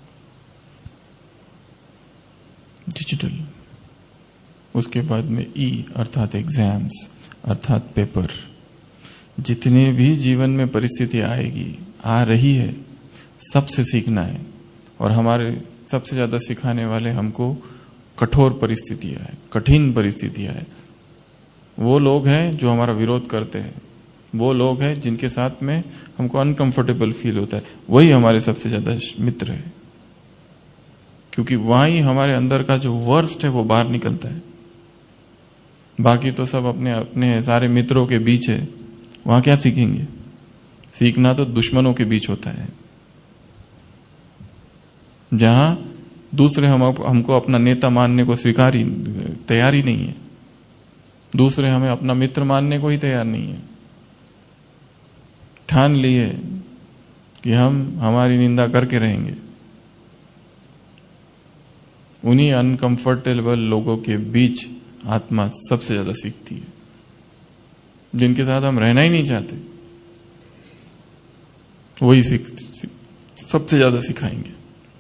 डिजिटल, उसके बाद में ई अर्थात एग्जाम्स, अर्थात पेपर। जितने भी जीवन में परिस्थिति आएगी, आ रही है, सबसे सीखना है। और हमारे सबसे ज्यादा सिखाने वाले हमको कठोर परिस्थितियां है, कठिन परिस्थितियां है। वो लोग हैं जो हमारा विरोध करते हैं, वो लोग हैं जिनके साथ में हमको अनकंफर्टेबल फील होता है, वही हमारे सबसे ज्यादा मित्र है, क्योंकि वहां ही हमारे अंदर का जो वर्स्ट है वो बाहर निकलता है। बाकी तो सब अपने अपने सारे मित्रों के बीच है, वहां क्या सीखेंगे? सीखना तो दुश्मनों के बीच होता है, जहां दूसरे हम हमको अपना नेता मानने को स्वीकार ही तैयार ही नहीं है, दूसरे हमें अपना मित्र मानने को ही तैयार नहीं है। ठान लिए कि हम हमारी निंदा करके रहेंगे। उन्हीं अनकंफर्टेबल लोगों के बीच आत्मा सबसे ज्यादा सीखती है, जिनके साथ हम रहना ही नहीं चाहते, वही सीख, सीख सबसे ज्यादा सिखाएंगे।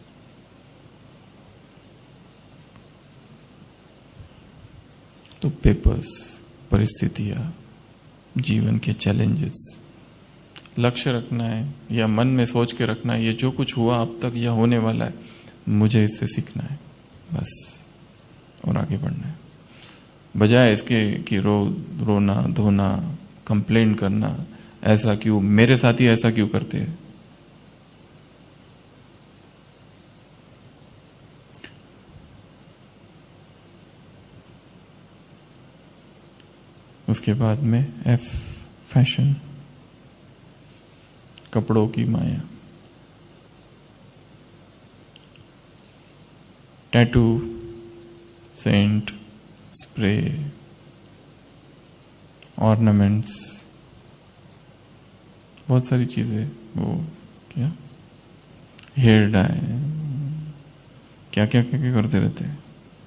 तो पेपर्स, परिस्थितियां, जीवन के चैलेंजेस, लक्ष्य रखना है या मन में सोच के रखना है, ये जो कुछ हुआ अब तक या होने वाला है, मुझे इससे सीखना है बस, और आगे बढ़ना है। बजाय इसके कि रो रोना धोना, कंप्लेंट करना, ऐसा क्यों, मेरे साथी ऐसा क्यों करते हैं। उसके बाद में एफ, फैशन, कपड़ों की माया, टैटू, सेंट, स्प्रे, ऑर्नामेंट्स, बहुत सारी चीजें, वो क्या हेयर डाई, क्या क्या क्या क्या करते रहते हैं।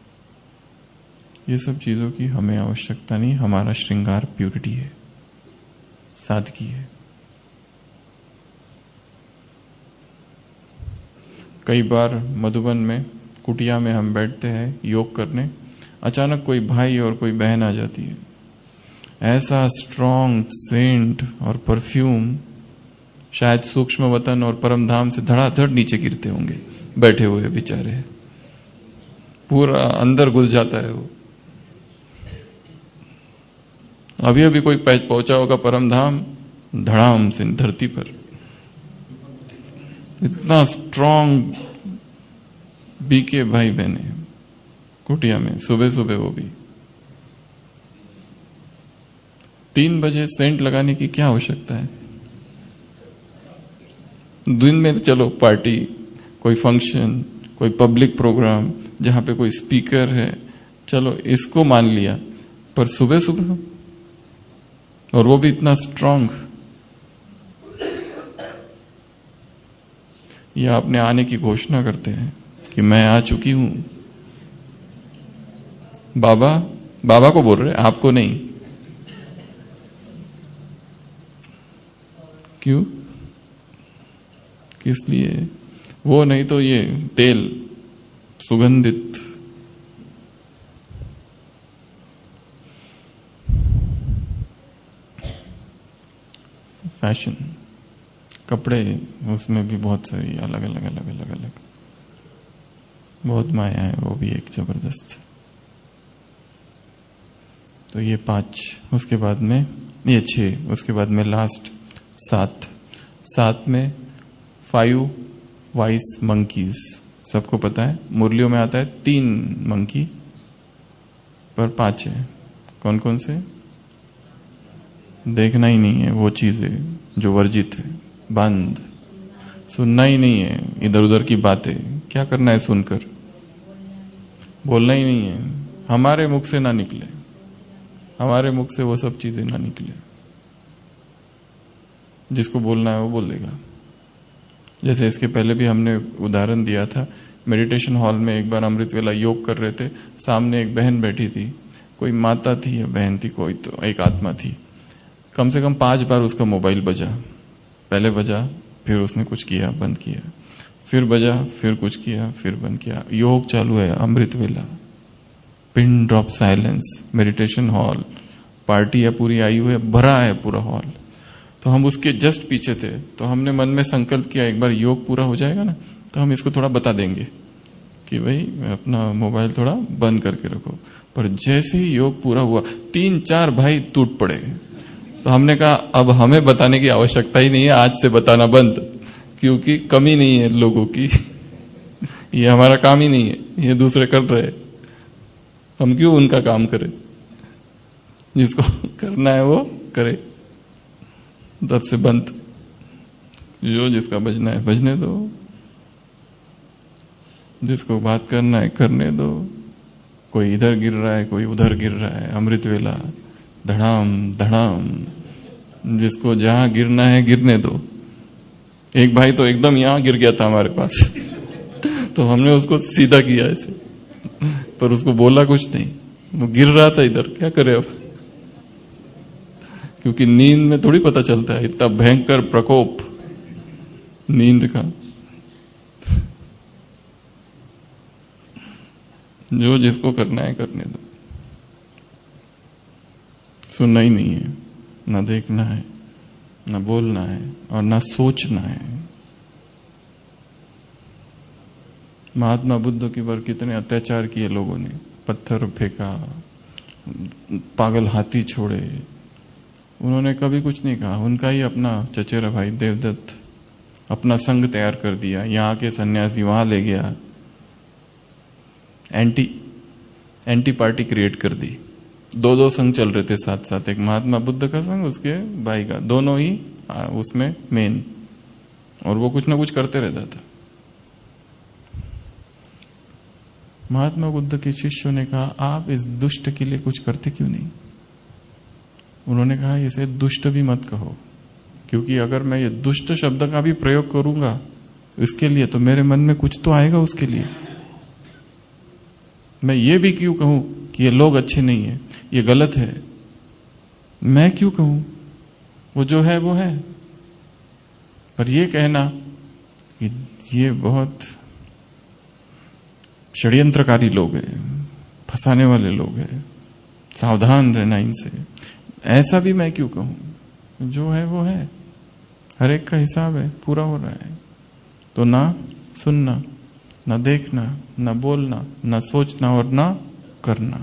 ये सब चीजों की हमें आवश्यकता नहीं। हमारा श्रृंगार प्यूरिटी है, सादगी है। कई बार मधुबन में कुटिया में हम बैठते हैं योग करने, अचानक कोई भाई और कोई बहन आ जाती है, ऐसा स्ट्रॉन्ग सेंट और परफ्यूम, शायद सूक्ष्म वतन और परमधाम से धड़ाधड़ नीचे गिरते होंगे, बैठे हुए बेचारे, पूरा अंदर घुस जाता है वो। अभी अभी कोई पहुंचा होगा परमधाम, धड़ाम से धरती पर, इतना स्ट्रॉन्ग बीके भाई बहने। कुटिया में सुबह सुबह, वो भी तीन बजे सेंट लगाने की क्या आवश्यकता है? दिन में चलो पार्टी, कोई फंक्शन, कोई पब्लिक प्रोग्राम जहां पे कोई स्पीकर है, चलो इसको मान लिया, पर सुबह सुबह, और वो भी इतना स्ट्रांग। या अपने आने की घोषणा करते हैं कि मैं आ चुकी हूं। बाबा बाबा को बोल रहे, आपको नहीं। क्यों? किस लिए? वो नहीं तो ये तेल सुगंधित, फैशन, कपड़े, उसमें भी बहुत सारी अलग अलग अलग अलग अलग बहुत माया है, वो भी एक जबरदस्त। तो ये पांच, उसके बाद में ये छह, उसके बाद में लास्ट सात। सात में फाइव वाइस मंकीज, सबको पता है। मुरलियों में आता है तीन मंकी, पर पांच है। कौन कौन से? देखना ही नहीं है वो चीजें जो वर्जित है, बंद। सुनना ही नहीं है इधर उधर की बातें, क्या करना है सुनकर? बोलना ही नहीं है, हमारे मुख से ना निकले, हमारे मुख से वो सब चीजें ना निकले। जिसको बोलना है वो बोल देगा। जैसे इसके पहले भी हमने उदाहरण दिया था, मेडिटेशन हॉल में एक बार अमृत वेला योग कर रहे थे, सामने एक बहन बैठी थी, कोई माता थी या बहन थी, कोई तो एक आत्मा थी। कम से कम पांच बार उसका मोबाइल बजा। पहले बजा, फिर उसने कुछ किया, बंद किया, फिर बजा, फिर कुछ किया, फिर बंद किया। योग चालू है, Amrit Vela, pin drop silence, meditation hall, party है पूरी आई हुई है, भरा है पूरा हॉल। तो हम उसके जस्ट पीछे थे, तो हमने मन में संकल्प किया एक बार योग पूरा हो जाएगा ना, तो हम इसको थोड़ा बता देंगे कि भाई अपना मोबाइल थोड़ा बंद करके रखो। पर जैसे ही योग पूरा हुआ, तीन चार भाई टूट पड़े। तो हमने कहा अब हमें बताने की आवश्यकता ही नहीं है, आज से बताना बंद, क्योंकि कमी नहीं है लोगों की। ये हमारा काम ही नहीं है, ये दूसरे कर रहे, हम क्यों उनका काम करें? जिसको करना है वो करे। तब से बंद, जो जिसका बजना है बजने दो, जिसको बात करना है करने दो। कोई इधर गिर रहा है, कोई उधर गिर रहा है, अमृत वेला धड़ाम धड़ाम, जिसको जहां गिरना है गिरने दो। एक भाई तो एकदम यहां गिर गया था हमारे पास, तो हमने उसको सीधा किया ऐसे, पर उसको बोला कुछ नहीं, वो गिर रहा था इधर, क्या करे अब? क्योंकि नींद में थोड़ी पता चलता है इतना भयंकर प्रकोप नींद का। जो जिसको करना है करने दो, सुनना ही नहीं है, ना देखना है, ना बोलना है, और ना सोचना है। महात्मा बुद्ध के ऊपर कितने अत्याचार किए लोगों ने, पत्थर फेंका, पागल हाथी छोड़े, उन्होंने कभी कुछ नहीं कहा। उनका ही अपना चचेरा भाई देवदत्त अपना संघ तैयार कर दिया, यहां के सन्यासी वहां ले गया, एंटी एंटी पार्टी क्रिएट कर दी। दो दो संघ चल रहे थे साथ साथ, एक महात्मा बुद्ध का संघ, उसके भाई का, दोनों ही उसमें मेन, और वो कुछ ना कुछ करते रहता था। महात्मा बुद्ध के शिष्यों ने कहा आप इस दुष्ट के लिए कुछ करते क्यों नहीं? उन्होंने कहा इसे दुष्ट भी मत कहो, क्योंकि अगर मैं ये दुष्ट शब्द का भी प्रयोग करूंगा इसके लिए, तो मेरे मन में कुछ तो आएगा उसके लिए। मैं ये भी क्यों कहूं कि ये लोग अच्छे नहीं है, ये गलत है, मैं क्यों कहूं? वो जो है वो है। पर ये कहना कि ये बहुत षड्यंत्रकारी लोग हैं, फंसाने वाले लोग हैं, सावधान रहना इनसे, ऐसा भी मैं क्यों कहूं? जो है वो है, हर एक का हिसाब है, पूरा हो रहा है। तो ना सुनना, ना देखना, ना बोलना, ना सोचना, और ना करना,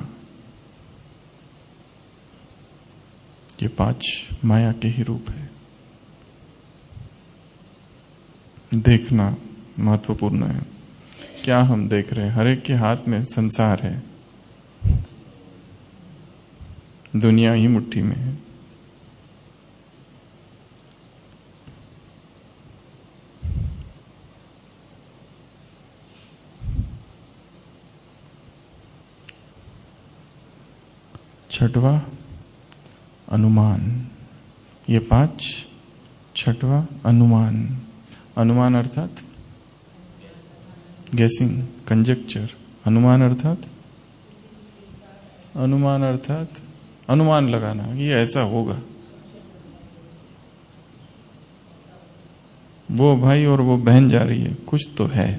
ये पांच माया के ही रूप है। देखना महत्वपूर्ण है। क्या हम देख रहे हैं? हर एक के हाथ में संसार है, दुनिया ही मुट्ठी में है। छठवा अनुमान। ये पांच। छठवा अनुमान। अनुमान अर्थात गेसिंग, कंजेक्चर। अनुमान अर्थात अनुमान अर्थात अनुमान लगाना, ये ऐसा होगा। वो भाई और वो बहन जा रही है, कुछ तो है,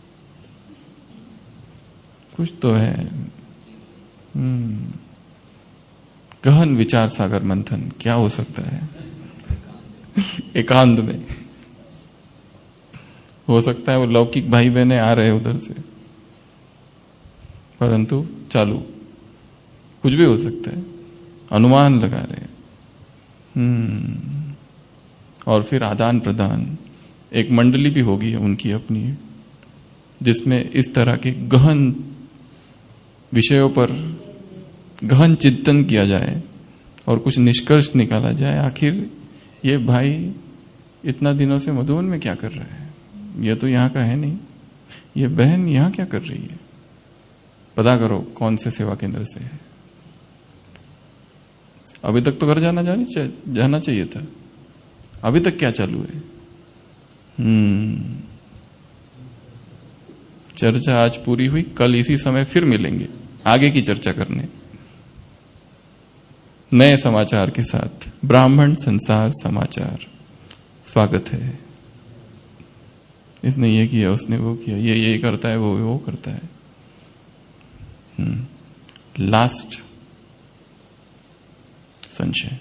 कुछ तो है। हम्म गहन विचार सागर मंथन क्या हो सकता है? एकांत में हो सकता है वो लौकिक भाई बहने आ रहे उधर से, परंतु चालू कुछ भी हो सकता है, अनुमान लगा रहे हैं। हम्म और फिर आदान प्रदान, एक मंडली भी होगी उनकी अपनी, जिसमें इस तरह के गहन विषयों पर गहन चिंतन किया जाए और कुछ निष्कर्ष निकाला जाए। आखिर ये भाई इतना दिनों से मधुबन में क्या कर रहा है? ये तो यहां का है नहीं। ये बहन यहां क्या कर रही है? पता करो कौन से सेवा केंद्र से है। अभी तक तो घर जाना जानी चाहिए, जाना चाहिए था। अभी तक क्या चालू है? हम्म चर्चा आज पूरी हुई, कल इसी समय फिर मिलेंगे आगे की चर्चा करने, नए समाचार के साथ। ब्राह्मण संसार समाचार। स्वागत है। इसने ये किया, उसने वो किया, ये ये करता है, वो वो करता है। हम्म लास्ट संशय,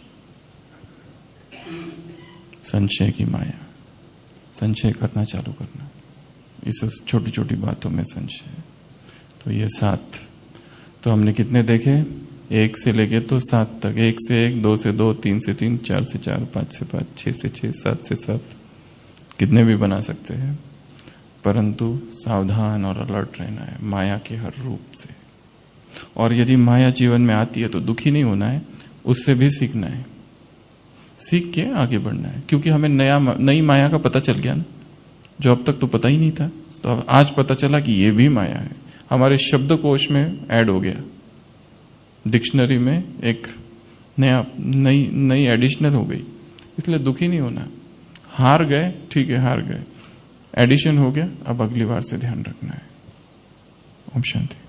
संशय की माया। संशय करना चालू करना, इस छोटी छोटी बातों में संशय। तो ये सात तो हमने कितने देखे? एक से लेके तो सात तक। एक से एक, दो से दो, तीन से तीन, चार से चार, पांच से पांच, छह से छह, सात से सात, कितने भी बना सकते हैं, परंतु सावधान और अलर्ट रहना है माया के हर रूप से। और यदि माया जीवन में आती है तो दुखी नहीं होना है, उससे भी सीखना है, सीख के आगे बढ़ना है। क्योंकि हमें नया नई माया का पता चल गया ना, जो अब तक तो पता ही नहीं था। तो अब आज पता चला कि ये भी माया है, हमारे शब्दकोश में ऐड हो गया, डिक्शनरी में एक नया नई नई एडिशनल हो गई। इसलिए दुखी नहीं होना। हार गए, ठीक है, हार गए, एडिशन हो गया, अब अगली बार से ध्यान रखना है। ओम शांति।